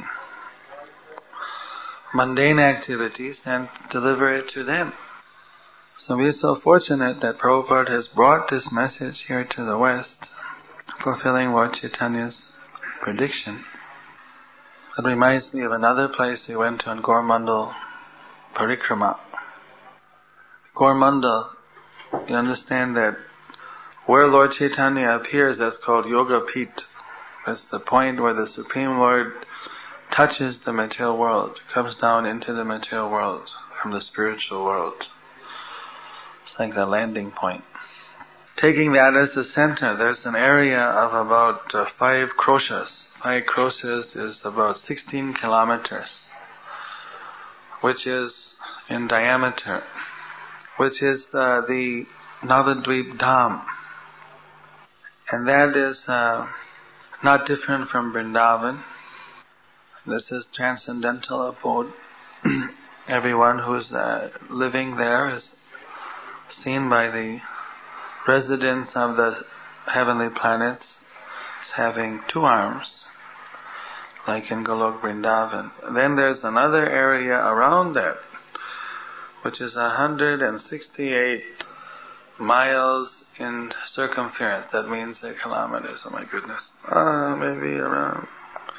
mundane activities and deliver it to them. So we are so fortunate that Prabhupada has brought this message here to the West, fulfilling Lord Chaitanya's prediction. It reminds me of another place we went to in Gormandal Parikrama. Gormandal, you understand that where Lord Chaitanya appears, that's called Yoga Pit. That's the point where the Supreme Lord touches the material world, comes down into the material world from the spiritual world. It's like the landing point. Taking that as the center, there's an area of about uh, five kroshas. Five kroshas is about sixteen kilometers, which is in diameter, which is uh, the Navadvip Dham. And that is uh, not different from Vrindavan. This is transcendental abode. Everyone who's uh, living there is seen by the residents of the heavenly planets as having two arms, like in Golok Vrindavan. Then there's another area around that, which is one hundred sixty-eight miles in circumference. That means the kilometers. Oh my goodness. Uh, maybe around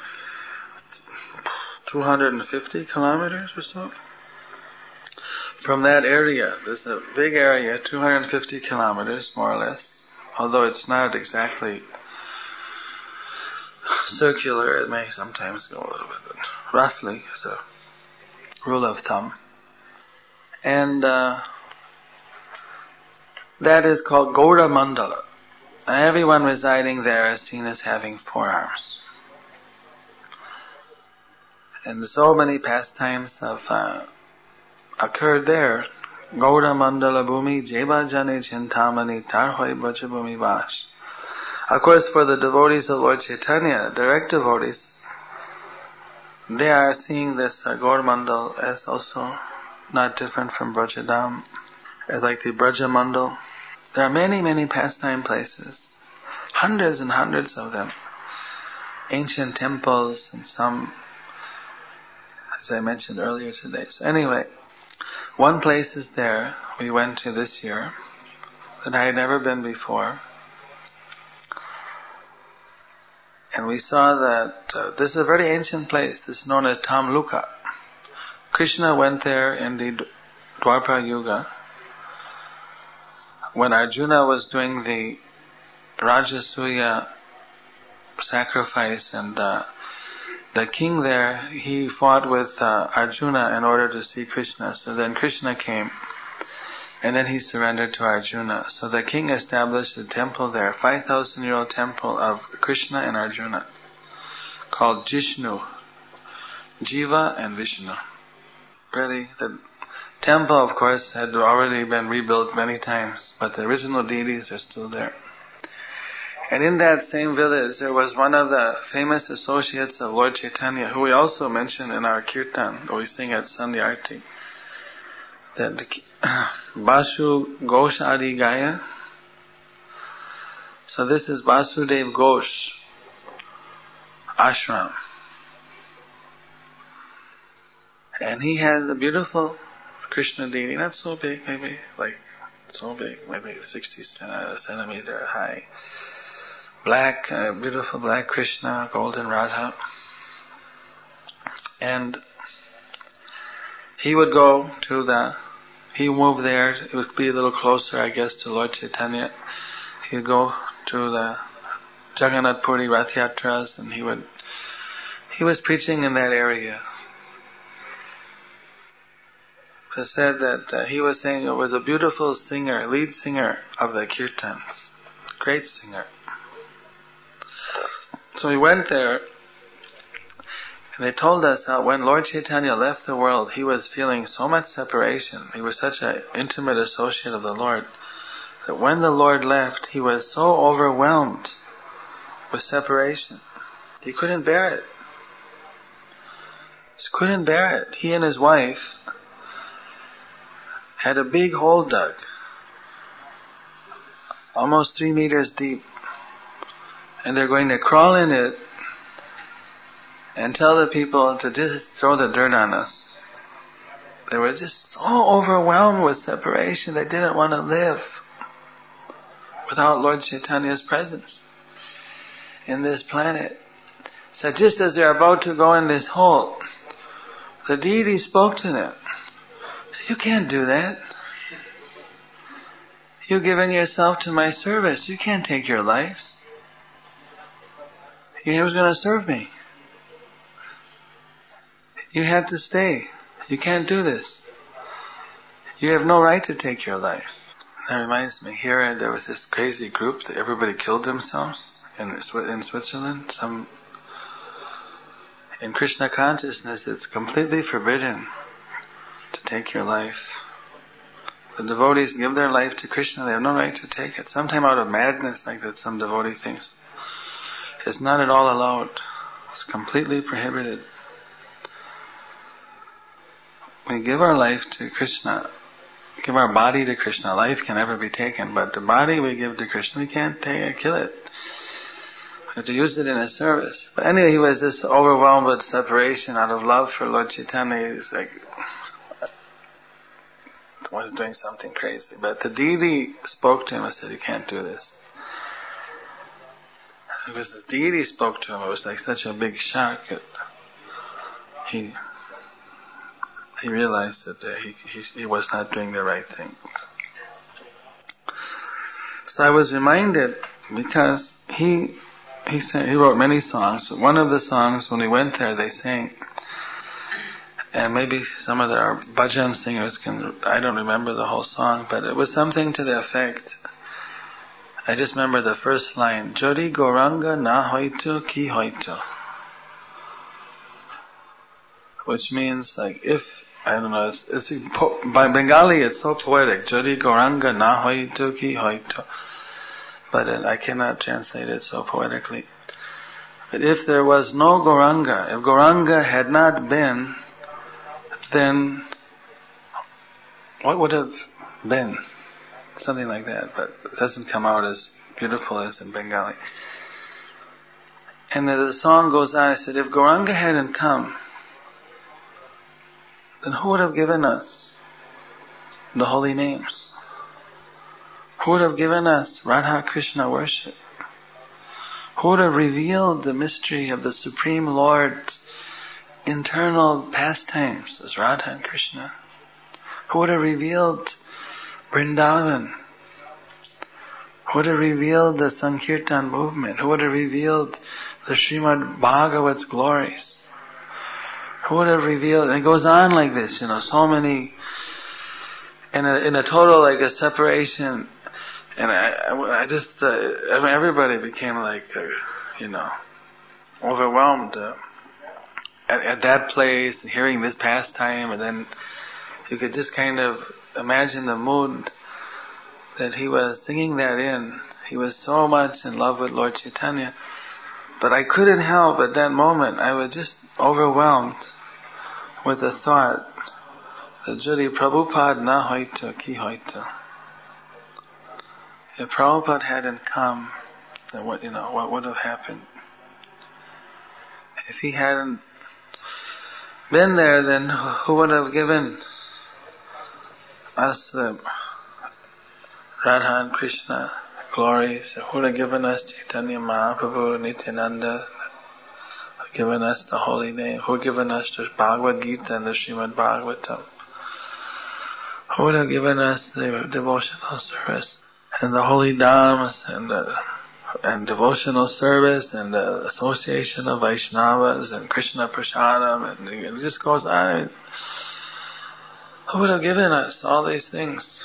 two hundred fifty kilometers or so. From that area, there's a big area, two hundred fifty kilometers more or less. Although it's not exactly circular, it may sometimes go a little bit, but roughly as a rule of thumb. And uh, that is called Gaura Mandala. And everyone residing there is seen as having four arms. And so many pastimes have uh, occurred there. Gaura Mandala Bhumi Jeva Jane Chintamani Tarhoi Brajabhumi Vash. Of course, for the devotees of Lord Chaitanya, direct devotees, they are seeing this uh, Gaura Mandal as also not different from Brajadam, as like the Brajamandal. There are many, many pastime places, hundreds and hundreds of them, ancient temples and some, as I mentioned earlier today. So anyway, one place is there we went to this year that I had never been before. And we saw that uh, this is a very ancient place. This is known as Tamluka. Krishna went there in the Dwapara Yuga when Arjuna was doing the Rajasuya sacrifice, and uh, the king there, he fought with uh, Arjuna in order to see Krishna. So then Krishna came, and then he surrendered to Arjuna. So the king established a temple there, five thousand year old temple of Krishna and Arjuna, called Jishnu, Jiva and Vishnu. Really, the temple, of course, had already been rebuilt many times, but the original deities are still there. And in that same village, there was one of the famous associates of Lord Chaitanya, who we also mention in our kirtan, or we sing at Sandhyarti, that Basu Ghosh Adi Gaya. So this is Vasudev Ghosh ashram. And he has a beautiful Krishna deity, not so big, maybe like so big, maybe sixty centimeter high. Black, uh, beautiful black Krishna, golden Radha. And he would go to the, he moved there, it would be a little closer, I guess, to Lord Chaitanya. He would go to the Jagannath Puri Rath Yatras, and he would, he was preaching in that area. It said that uh, he was saying it was a beautiful singer, lead singer of the kirtans. Great singer. So he went there, and they told us how when Lord Chaitanya left the world, he was feeling so much separation. He was such an intimate associate of the Lord, that when the Lord left, he was so overwhelmed with separation. He couldn't bear it. He couldn't bear it. He and his wife had a big hole dug, almost three meters deep, and they're going to crawl in it and tell the people to just throw the dirt on us. They were just so overwhelmed with separation, they didn't want to live without Lord Chaitanya's presence in this planet. So just as they're about to go in this hole, the deity spoke to them. You can't do that. You've given yourself to my service. You can't take your lives. He was going to serve me. You have to stay. You can't do this. You have no right to take your life. That reminds me, here there was this crazy group that everybody killed themselves in in Switzerland. Some in Krishna consciousness, it's completely forbidden to take your life. The devotees give their life to Krishna, they have no right to take it. Sometime out of madness like that some devotee thinks. It's not at all allowed. It's completely prohibited. We give our life to Krishna, give our body to Krishna. Life can never be taken, but the body we give to Krishna, we can't take it, kill it. We have to use it in His service. But anyway, he was just overwhelmed with separation out of love for Lord Chaitanya. He's like, was doing something crazy. But the deity spoke to him and said, you can't do this. Because the deity spoke to him, it was like such a big shock that he he realized that uh, he, he he was not doing the right thing. So I was reminded, because he he sang, he wrote many songs. One of the songs, when we went there, they sang, and maybe some of our bhajan singers can, I don't remember the whole song, but it was something to the effect, I just remember the first line, Jodi Gauranga na hoitu ki hoitu, which means like, if, I don't know, it's, it's by Bengali it's so poetic, Jodi Gauranga na hoitu ki hoitu, but it, I cannot translate it so poetically. But if there was no Gauranga, if Gauranga had not been, then what would have been? Something like that, but it doesn't come out as beautiful as in Bengali. And the song goes on, I said, if Gauranga hadn't come, then who would have given us the holy names? Who would have given us Radha Krishna worship? Who would have revealed the mystery of the Supreme Lord's internal pastimes as Radha and Krishna? Who would have revealed Vrindavan? Who would have revealed the Sankirtan movement? Who would have revealed the Srimad Bhagava's glories? Who would have revealed, and it goes on like this, you know, so many, in a, in a total like a separation, and I, I just, uh, I mean, everybody became like, uh, you know, overwhelmed uh, at, at that place, hearing this pastime, and then you could just kind of imagine the mood that he was singing that in. He was so much in love with Lord Chaitanya, but I couldn't help at that moment, I was just overwhelmed with the thought that Jodi Prabhupada na hoitu ki hoitu. If Prabhupada hadn't come, then what, you know, what would have happened? If he hadn't been there, then who would have given us the Radha and Krishna glories? Who would have given us Chaitanya Mahaprabhu, Nityananda? Who would have given us the holy name? Who would have given us the Bhagavad Gita and the Srimad Bhagavatam? Who would have given us the devotional service and the holy dhams and the and devotional service and the association of Vaishnavas and Krishna Prasadam, and it just goes on. Who would have given us all these things?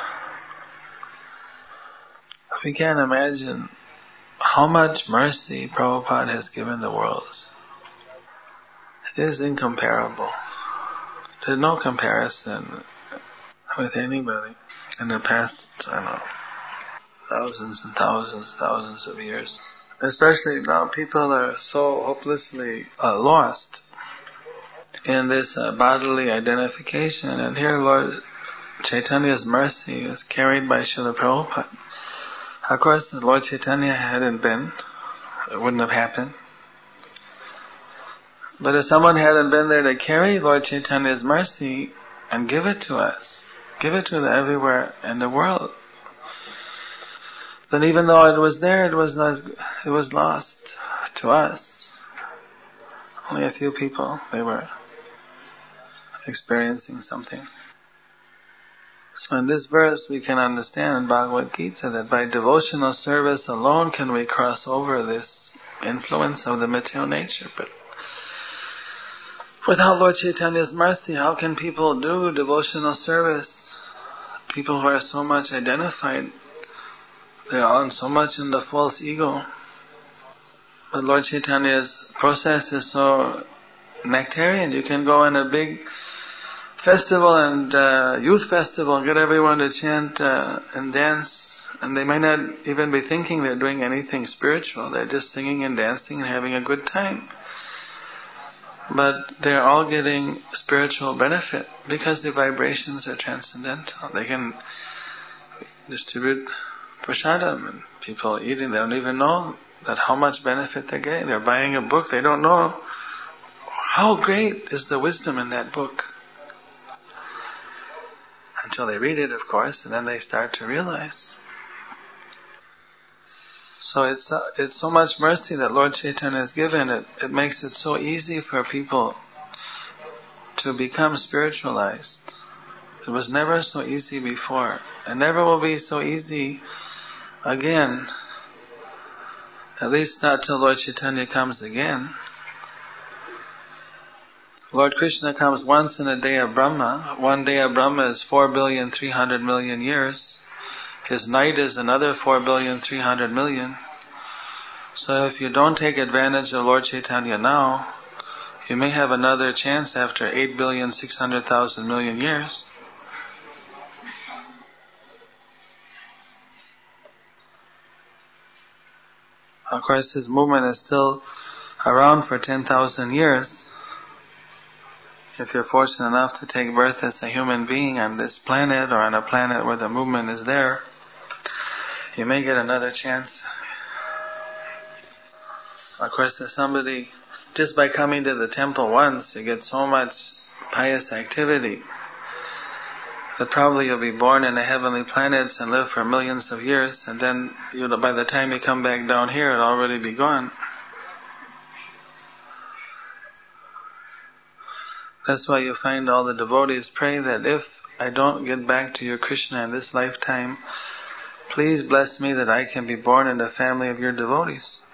We can't imagine how much mercy Prabhupada has given the world. It is incomparable. There's no comparison with anybody in the past, I don't know, thousands and thousands, thousands of years. Especially now, people are so hopelessly uh, lost in this uh, bodily identification. And here Lord Chaitanya's mercy is carried by Srila Prabhupada. Of course, if Lord Chaitanya hadn't been, it wouldn't have happened. But if someone hadn't been there to carry Lord Chaitanya's mercy and give it to us, give it to the everywhere in the world, then even though it was there, it was not, it was lost to us. Only a few people, they were experiencing something. So in this verse we can understand in Bhagavad Gita that by devotional service alone can we cross over this influence of the material nature. But without Lord Chaitanya's mercy, how can people do devotional service? People who are so much identified, they're on so much in the false ego. But Lord Chaitanya's process is so nectarian. You can go in a big festival and uh, youth festival and get everyone to chant uh, and dance, and they might not even be thinking they're doing anything spiritual. They're just singing and dancing and having a good time. But they're all getting spiritual benefit because the vibrations are transcendental. They can distribute prasadam and people eating, they don't even know that how much benefit they're getting. They're buying a book, they don't know how great is the wisdom in that book. Until they read it, of course, and then they start to realize. So it's uh, it's so much mercy that Lord Chaitanya has given. It, it makes it so easy for people to become spiritualized. It was never so easy before, and never will be so easy again. At least not till Lord Chaitanya comes again. Lord Krishna comes once in a day of Brahma. One day of Brahma is four billion three hundred million years. His night is another four billion three hundred million. So if you don't take advantage of Lord Chaitanya now, you may have another chance after eight billion six hundred thousand million years. Of course, his movement is still around for ten thousand years. If you're fortunate enough to take birth as a human being on this planet or on a planet where the movement is there, you may get another chance. Of course, if somebody, just by coming to the temple once, you get so much pious activity that probably you'll be born in the heavenly planets and live for millions of years, and then you know, by the time you come back down here, it'll already be gone. That's why you find all the devotees pray that if I don't get back to your Krishna in this lifetime, please bless me that I can be born in the family of your devotees.